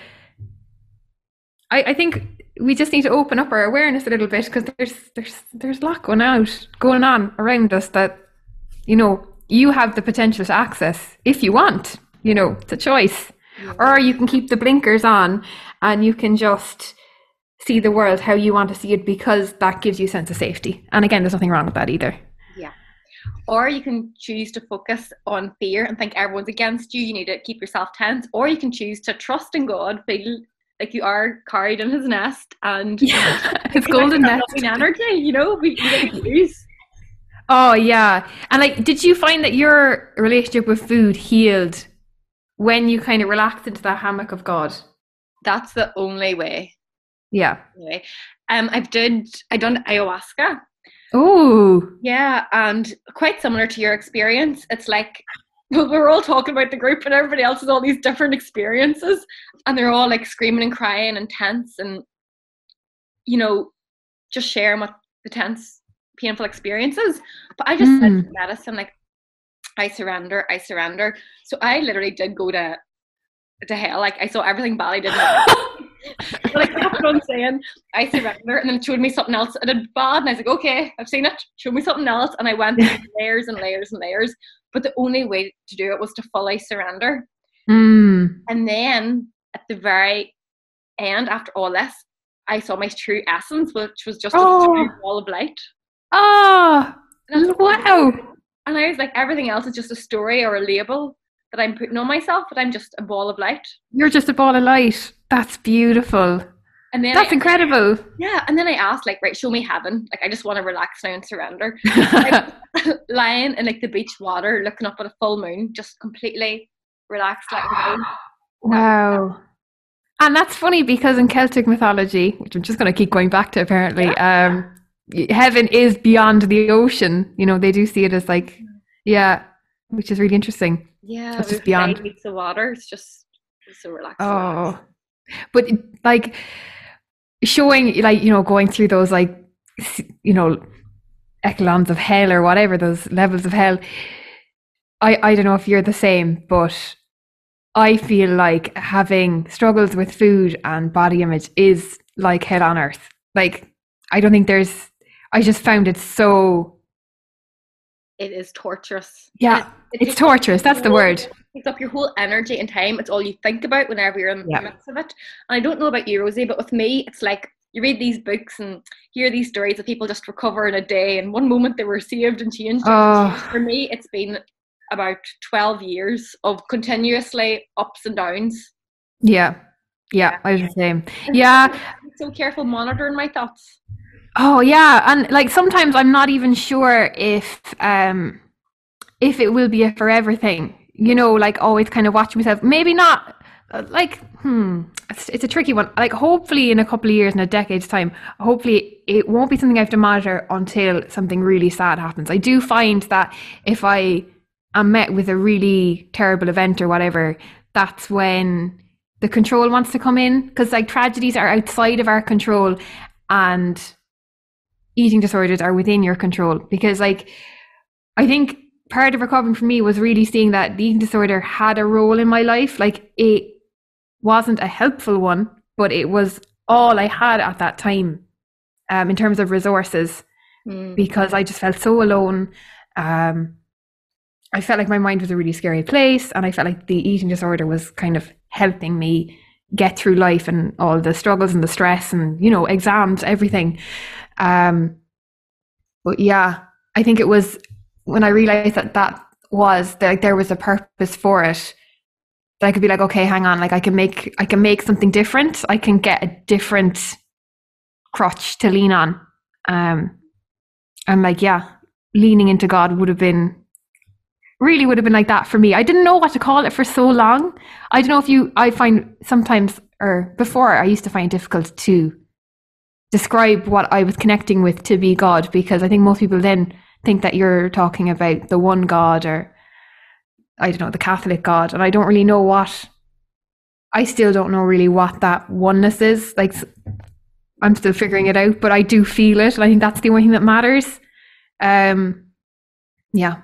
I, I think we just need to open up our awareness a little bit, because there's there's there's a lot going out going on around us that, you know, you have the potential to access if you want. You know, it's a choice. Yeah. Or you can keep the blinkers on and you can just see the world how you want to see it, because that gives you a sense of safety. And again, there's nothing wrong with that either. Yeah. Or you can choose to focus on fear and think everyone's against you. You need to keep yourself tense. Or you can choose to trust in God, feel like you are carried in his nest, and yeah, his golden nest energy, you know, we, we get to choose. Oh yeah. And like, did you find that your relationship with food healed when you kind of relaxed into that hammock of God? That's the only way. Yeah. Anyway, um, I've did I done ayahuasca. Oh. Yeah, and quite similar to your experience. It's like, well, we're all talking about the group and everybody else has all these different experiences, and they're all like screaming and crying and tense, and, you know, just sharing what the tense, painful experiences. But I just mm. said to medicine, like, I surrender, I surrender. So I literally did go to to hell. Like, I saw everything Bali did. But I kept on saying, I surrender, and then it showed me something else I did bad, and I was like, okay, I've seen it, show me something else. And I went through layers and layers and layers, but the only way to do it was to fully surrender. Mm. And then at the very end, after all this, I saw my true essence, which was just oh. a true ball of light. Oh, wow. And I was like, everything else is just a story or a label that I'm putting on myself, but I'm just a ball of light. You're just a ball of light. That's beautiful. And then That's I, incredible. Yeah. And then I asked, like, right, show me heaven. Like, I just want to relax now and surrender. Like, lying in like the beach water, looking up at a full moon, just completely relaxed. Like, wow. And that's funny, because in Celtic mythology, which I'm just going to keep going back to apparently, yeah. um, heaven is beyond the ocean. You know, they do see it as like, yeah, which is really interesting. Yeah, it's just beyond meets the water. It's just it's so relaxed. Oh, but like showing, like, you know, going through those, like, you know, echelons of hell or whatever, those levels of hell. I I don't know if you're the same, but I feel like having struggles with food and body image is like hell on earth. Like, I don't think there's. I just found it so. It is torturous. Yeah, it, it it's torturous. That's the word. It takes up your whole energy and time. It's all you think about whenever you're in yeah. the midst of it. And I don't know about you, Rosie, but with me, it's like you read these books and hear these stories of people just recover in a day, and one moment they were saved and changed. Oh. For me, it's been about twelve years of continuously ups and downs. Yeah, yeah, I was the same. Yeah. I'm so careful monitoring my thoughts. Oh yeah, and like sometimes I'm not even sure if um if it will be a forever thing. You know, like always kind of watching myself. Maybe not. Like, hmm, it's, it's a tricky one. Like, hopefully in a couple of years, in a decade's time, hopefully it won't be something I have to monitor until something really sad happens. I do find that if I am met with a really terrible event or whatever, that's when the control wants to come in, because like tragedies are outside of our control, and eating disorders are within your control. Because like, I think part of recovering for me was really seeing that the eating disorder had a role in my life. Like, it wasn't a helpful one, but it was all I had at that time, um, in terms of resources, mm. because I just felt so alone. Um, I felt like my mind was a really scary place, and I felt like the eating disorder was kind of helping me get through life and all the struggles and the stress and, you know, exams, everything. Um, but yeah, I think it was when I realized that that was like there was a purpose for it, that I could be like, okay, hang on, like I can make I can make something different. I can get a different crutch to lean on. Um, and like, yeah, leaning into God would have been really would have been like that for me. I didn't know what to call it for so long. I don't know if you. I find sometimes, or before, I used to find it difficult to describe what I was connecting with to be God, because I think most people then think that you're talking about the one God, or I don't know, the Catholic God, and I don't really know what I still don't know really what that oneness is. Like, I'm still figuring it out, but I do feel it, and I think that's the only thing that matters. Um yeah,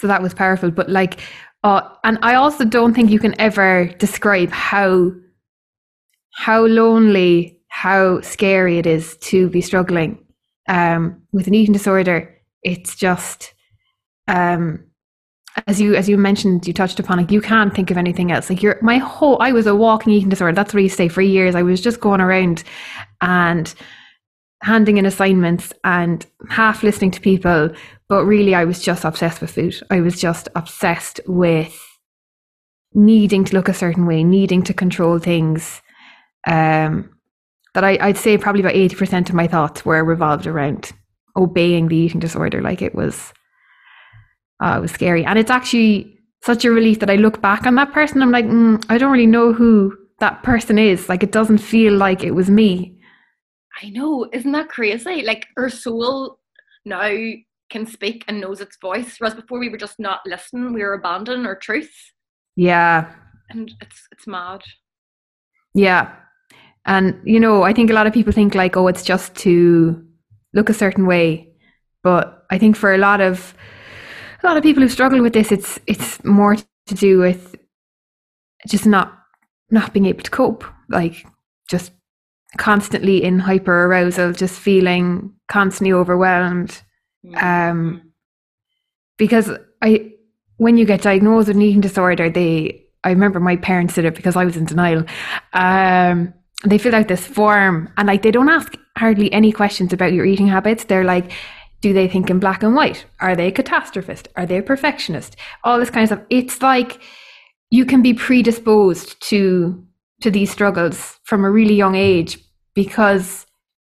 So that was powerful. But like, uh, and I also don't think you can ever describe how, how lonely, how scary it is to be struggling um, with an eating disorder. It's just, um, as you as you mentioned, you touched upon, like, you can't think of anything else. Like, you're my whole, I was a walking eating disorder. That's what I used to say for years. I was just going around and handing in assignments and half listening to people, but really I was just obsessed with food. I was just obsessed with needing to look a certain way, needing to control things. Um, that I, I'd say probably about eighty percent of my thoughts were revolved around obeying the eating disorder. Like, it was, uh, it was scary. And it's actually such a relief that I look back on that person. I'm like, mm, I don't really know who that person is. Like, it doesn't feel like it was me. I know, isn't that crazy? Like, our soul now can speak and knows its voice, whereas before we were just not listening, we were abandoning our truth. Yeah. And it's it's mad. Yeah. And, you know, I think a lot of people think like, oh, it's just to look a certain way. But I think for a lot of a lot of people who struggle with this, it's it's more to do with just not not being able to cope. Like, just constantly in hyper arousal, just feeling constantly overwhelmed. Mm-hmm. Um, because I, when you get diagnosed with an eating disorder, they, I remember my parents did it because I was in denial. Um, they fill out this form and like, they don't ask hardly any questions about your eating habits. They're like, do they think in black and white? Are they a catastrophist? Are they a perfectionist? All this kind of stuff. It's like you can be predisposed to to these struggles from a really young age because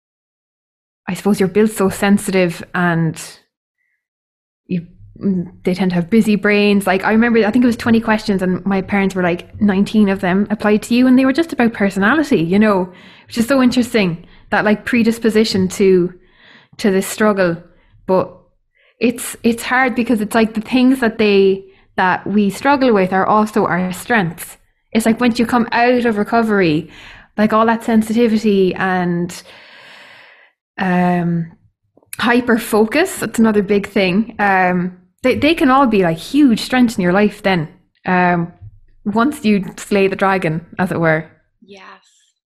I suppose you're built so sensitive and you they tend to have busy brains. Like, I remember, I think it was twenty questions and my parents were like, nineteen of them applied to you and they were just about personality, you know, which is so interesting, that like predisposition to to this struggle. But it's it's hard because it's like the things that they that we struggle with are also our strengths. It's like once you come out of recovery, like all that sensitivity and um, hyper focus, that's another big thing. Um, they, they can all be like huge strengths in your life then. Um, once you slay the dragon, as it were. Yes.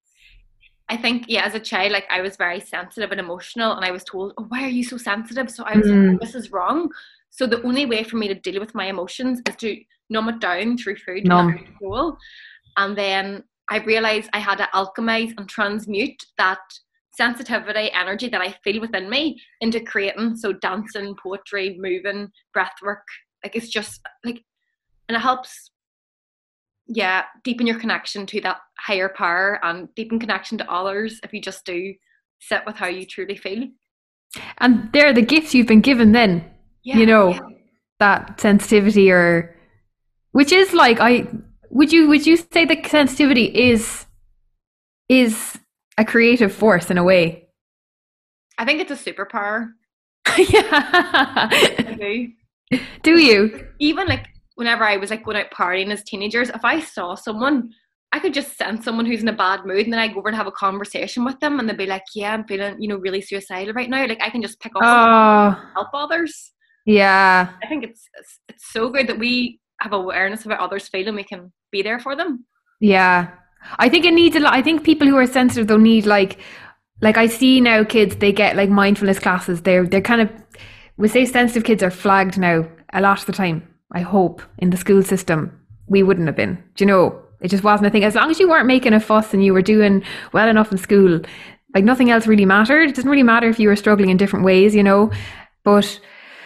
I think, yeah, as a child, like I was very sensitive and emotional and I was told, oh, why are you so sensitive? So I was mm. like, this is wrong. So the only way for me to deal with my emotions is to numb it down through food, numb control. And then I realized I had to alchemize and transmute that sensitivity, energy that I feel within me into creating. So dancing, poetry, moving, breath work. Like, it's just like, and it helps, yeah, deepen your connection to that higher power and deepen connection to others if you just do sit with how you truly feel. And they're the gifts you've been given then. Yeah, you know, yeah. That sensitivity, or which is like, I would you would you say that sensitivity is is a creative force in a way? I think it's a superpower. Yeah. I do. Do you? Even like whenever I was like going out partying as teenagers, if I saw someone, I could just sense someone who's in a bad mood and then I go over and have a conversation with them and they'd be like, yeah, I'm feeling, you know, really suicidal right now. Like, I can just pick up oh. and help others. Yeah. I think it's, it's it's so good that we have awareness about others feeling, we can be there for them. Yeah. I think it needs a lot. I think people who are sensitive though need like like I see now kids, they get like mindfulness classes. They're they're kind of, we say sensitive kids are flagged now a lot of the time. I hope in the school system we wouldn't have been. Do you know? It just wasn't a thing. As long as you weren't making a fuss and you were doing well enough in school, like nothing else really mattered. It doesn't really matter if you were struggling in different ways, you know. But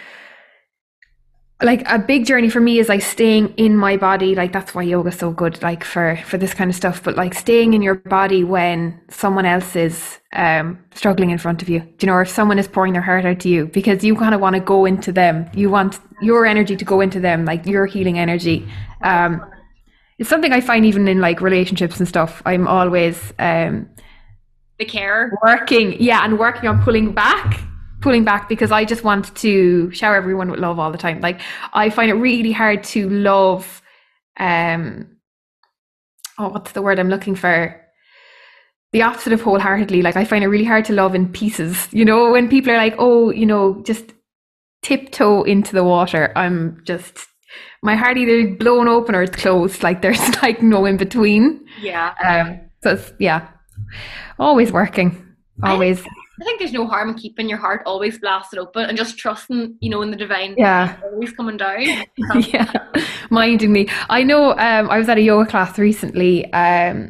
like a big journey for me is like staying in my body. Like, that's why yoga is so good, like for for this kind of stuff. But like staying in your body when someone else is um struggling in front of you, do you know, or if someone is pouring their heart out to you, because you kind of want to go into them, you want your energy to go into them, like your healing energy. um it's something I find even in like relationships and stuff. I'm always um the care working yeah and working on pulling back pulling back because I just want to shower everyone with love all the time. Like, I find it really hard to love um oh what's the word I'm looking for, the opposite of wholeheartedly. Like, I find it really hard to love in pieces, you know, when people are like, oh, you know, just tiptoe into the water, I'm just, my heart either blown open or it's closed. Like there's like no in between. Yeah. Um, so it's, yeah, always working, always. I, I think there's no harm in keeping your heart always blasted open and just trusting, you know, in the divine. Yeah. Always coming down. Yeah. Minding me. I know um, I was at a yoga class recently um,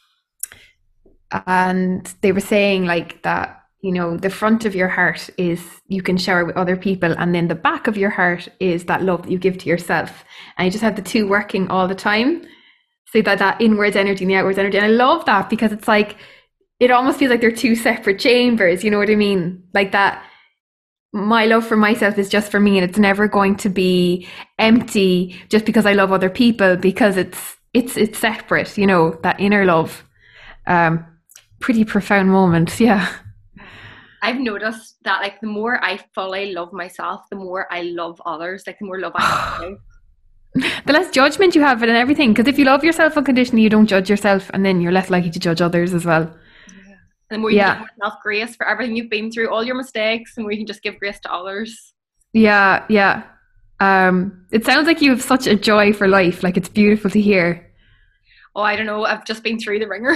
and they were saying like that, you know, the front of your heart is you can share with other people, and then the back of your heart is that love that you give to yourself. And you just have the two working all the time. So that that inwards energy and the outwards energy. And I love that because it's like, it almost feels like they're two separate chambers, you know what I mean? Like that, my love for myself is just for me, and it's never going to be empty just because I love other people, because it's it's it's separate, you know, that inner love. Um, pretty profound moment, yeah. I've noticed that like the more I fully love myself, the more I love others, like the more love I have. The less judgment you have and everything, because if you love yourself unconditionally, you don't judge yourself, and then you're less likely to judge others as well. Yeah. And the more you Yeah. give yourself grace for everything you've been through, all your mistakes, and more you can just give grace to others. Yeah, yeah. Um, it sounds like you have such a joy for life. Like, it's beautiful to hear. Oh, I don't know. I've just been through the ringer.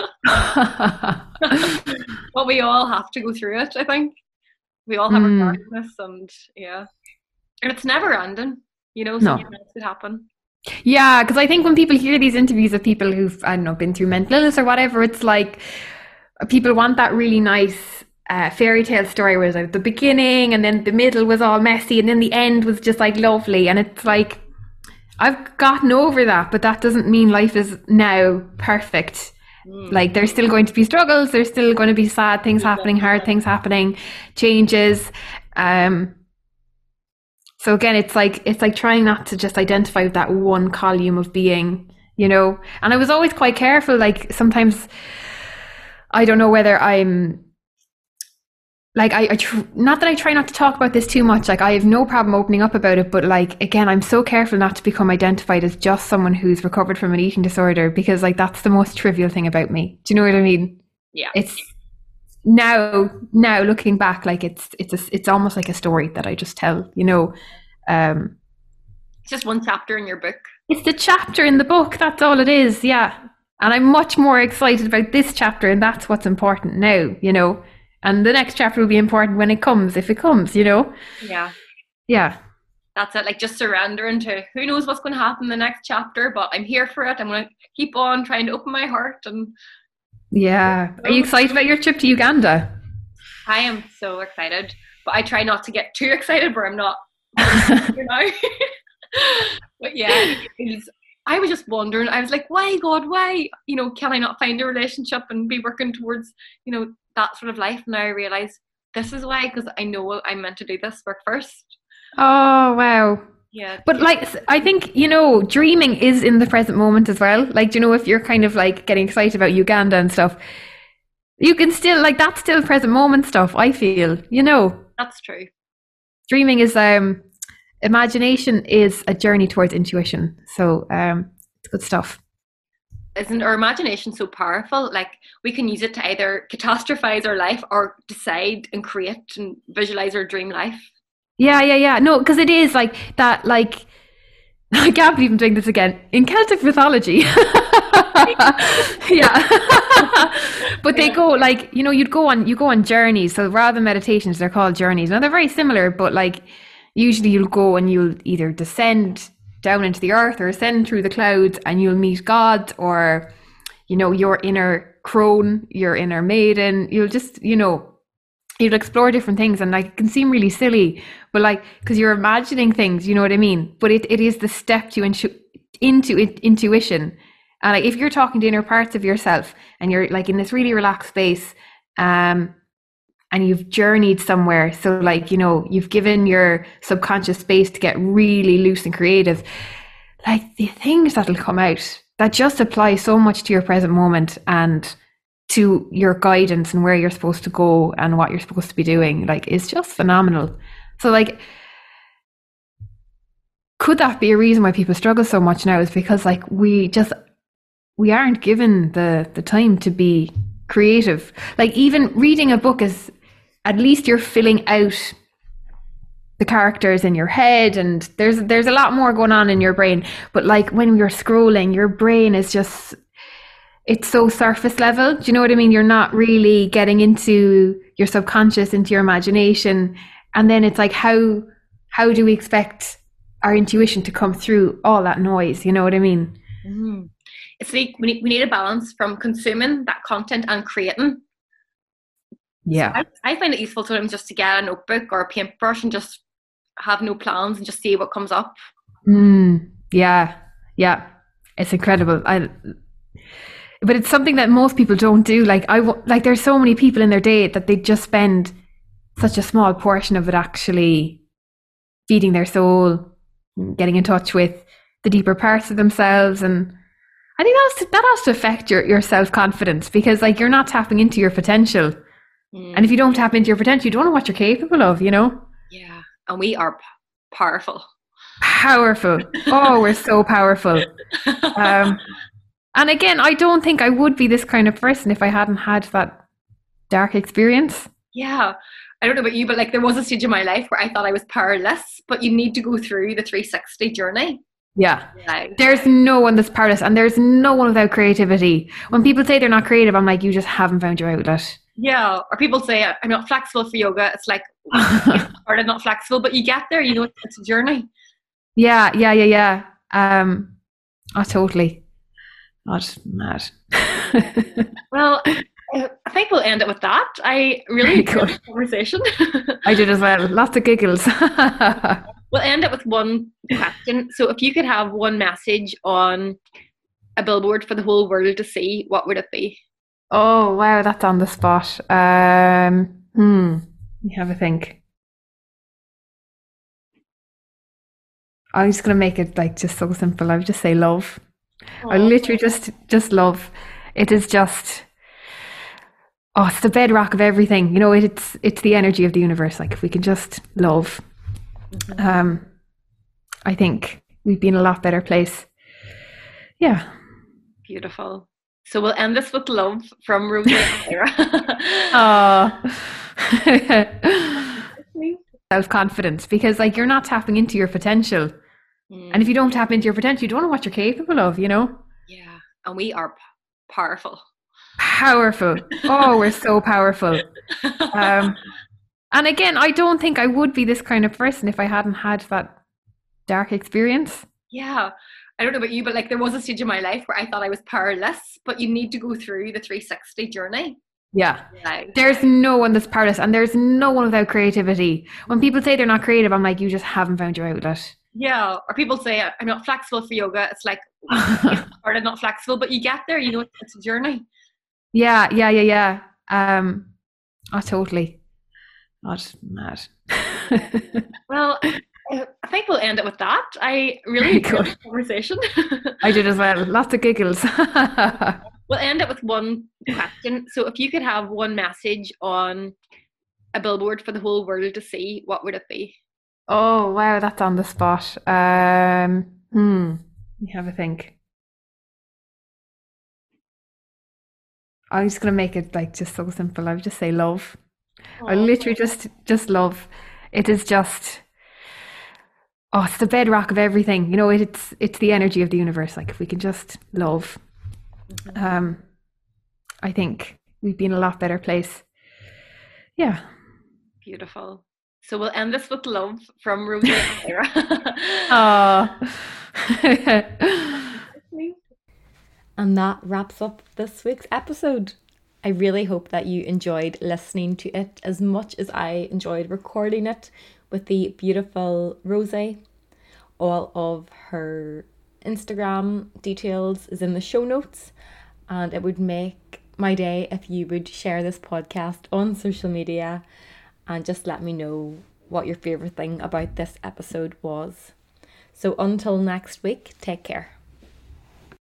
But we all have to go through it, I think. We all have Mm. our darkness, and yeah. And it's never ending, you know, No. something else could happen. Yeah, because I think when people hear these interviews of people who've, I don't know, been through mental illness or whatever, it's like people want that really nice uh, fairy tale story where like the beginning and then the middle was all messy and then the end was just like lovely. And it's like, I've gotten over that, but that doesn't mean life is now perfect. Mm. Like, there's still going to be struggles, there's still going to be sad things happening, hard things happening, changes. Um, so again, it's like it's like trying not to just identify with that one column of being, you know. And I was always quite careful. Like sometimes, I don't know whether I'm like I, I tr- not that I try not to talk about this too much. Like, I have no problem opening up about it, but like again, I'm so careful not to become identified as just someone who's recovered from an eating disorder, because like that's the most trivial thing about me. Do you know what I mean? Yeah. It's now now looking back, like it's it's a, it's almost like a story that I just tell, you know. Um, It's just one chapter in your book. it's the chapter in the book. That's all it is. Yeah. And I'm much more excited about this chapter, and that's what's important now, you know. And the next chapter will be important when it comes, if it comes, you know. Yeah. Yeah. That's it. Like, just surrendering to who knows what's going to happen in the next chapter, but I'm here for it. I'm going to keep on trying to open my heart. And Yeah. Are you excited about your trip to Uganda? I am so excited, but I try not to get too excited where I'm not, you know. But yeah, it's, I was just wondering, I was like, why, God, why? You know, can I not find a relationship and be working towards, you know, that sort of life? And now I realise this is why, because I know I'm meant to do this work first. Oh, wow. Yeah. But like, I think, you know, dreaming is in the present moment as well. Like, you know, if you're kind of like getting excited about Uganda and stuff, you can still, like, that's still present moment stuff, I feel, you know. That's true. Dreaming is, um, imagination is a journey towards intuition. So um, it's good stuff. Isn't our imagination so powerful? Like, we can use it to either catastrophize our life or decide and create and visualize our dream life. Yeah, yeah, yeah. No, because it is like that, like, I can't believe I'm doing this again. In Celtic mythology. Yeah. But they go like, you know, you'd go on, you go on journeys. So rather than meditations, they're called journeys. Now they're very similar, but like usually you'll go and you'll either descend down into the earth or ascend through the clouds, and you'll meet God, or, you know, your inner crone, your inner maiden. You'll just, you know, you'll explore different things, and like it can seem really silly, but like, because you're imagining things, you know what I mean? But it, it is the step to intu- into it, intuition. And like, if you're talking to inner parts of yourself and you're like in this really relaxed space, um, and you've journeyed somewhere, so like, you know, you've given your subconscious space to get really loose and creative, like the things that'll come out that just apply so much to your present moment and to your guidance and where you're supposed to go and what you're supposed to be doing, like, it's just phenomenal. So like, could that be a reason why people struggle so much now, is because like we just we aren't given the the time to be creative. Like, even reading a book is, at least you're filling out the characters in your head, and there's there's a lot more going on in your brain. But like when you're scrolling, your brain is just, it's so surface level. Do you know what I mean? You're not really getting into your subconscious, into your imagination. And then it's like, how how do we expect our intuition to come through all that noise? You know what I mean? Mm. It's like we need, we need a balance from consuming that content and creating. Yeah. So I, I find it useful sometimes just to get a notebook or a paintbrush and just have no plans and just see what comes up. Mm, yeah. Yeah. It's incredible. I, but it's something that most people don't do. Like I, like there's so many people in their day that they just spend such a small portion of it actually feeding their soul, getting in touch with the deeper parts of themselves. And I think that has to, that has to affect your, your self-confidence, because like you're not tapping into your potential. Mm. And if you don't tap into your potential, you don't know what you're capable of, you know? Yeah. And we are p- powerful. Powerful. Oh, we're so powerful. Um, and again, I don't think I would be this kind of person if I hadn't had that dark experience. Yeah. I don't know about you, but like there was a stage in my life where I thought I was powerless, but you need to go through the three sixty journey. Yeah. yeah. There's no one that's powerless, and there's no one without creativity. When people say they're not creative, I'm like, you just haven't found your outlet. Yeah. Or people say, I'm not flexible for yoga. It's like, or I'm not flexible, but you get there, you know, it's, it's a journey. Yeah, yeah, yeah, yeah. Um, oh, totally. Not mad. Well, I think we'll end it with that. I really enjoyed the conversation. I did as well. Lots of giggles. We'll end it with one question. So if you could have one message on a billboard for the whole world to see, what would it be? Oh, wow, that's on the spot. Um, hmm. Let me have a think. I'm just going to make it like just so simple. I would just say love. Oh. I literally just, just love. It is just... Oh, it's the bedrock of everything. You know, it's it's the energy of the universe. Like if we can just love, mm-hmm. um, I think we'd be in a lot better place. Yeah. Beautiful. So we'll end this with love from Rosie and Sarah. Oh. Self-confidence, because like you're not tapping into your potential. Mm. And if you don't tap into your potential, you don't know what you're capable of, you know? Yeah. And we are p- powerful. Powerful. Oh, we're so powerful. Um, and again, I don't think I would be this kind of person if I hadn't had that dark experience. Yeah. I don't know about you, but like there was a stage in my life where I thought I was powerless, but you need to go through the three sixty journey. Yeah. yeah. There's no one that's powerless, and there's no one without creativity. When people say they're not creative, I'm like, you just haven't found your outlet. Yeah. Or people say, I'm not flexible for yoga. It's like, or I'm not flexible, but you get there, you know, it's a journey. Yeah, yeah, yeah, yeah. Um, oh, totally. Not mad. Well, I think we'll end it with that. I really enjoyed the conversation. I did as well. Lots of giggles. We'll end it with one question. So if you could have one message on a billboard for the whole world to see, what would it be? Oh, wow, that's on the spot. Um, hmm. Let me have a think. I'm just going to make it like just so simple. I would just say love. Oh, I literally just, just love. It is just, oh, it's the bedrock of everything. You know, it's, it's the energy of the universe. Like if we can just love, mm-hmm. um, I think we'd be in a lot better place. Yeah. Beautiful. So we'll end this with love from Rosie and Sarah. Oh. And that wraps up this week's episode. I really hope that you enjoyed listening to it as much as I enjoyed recording it with the beautiful Rosie. All of her Instagram details is in the show notes, and it would make my day if you would share this podcast on social media and just let me know what your favourite thing about this episode was. So until next week, take care.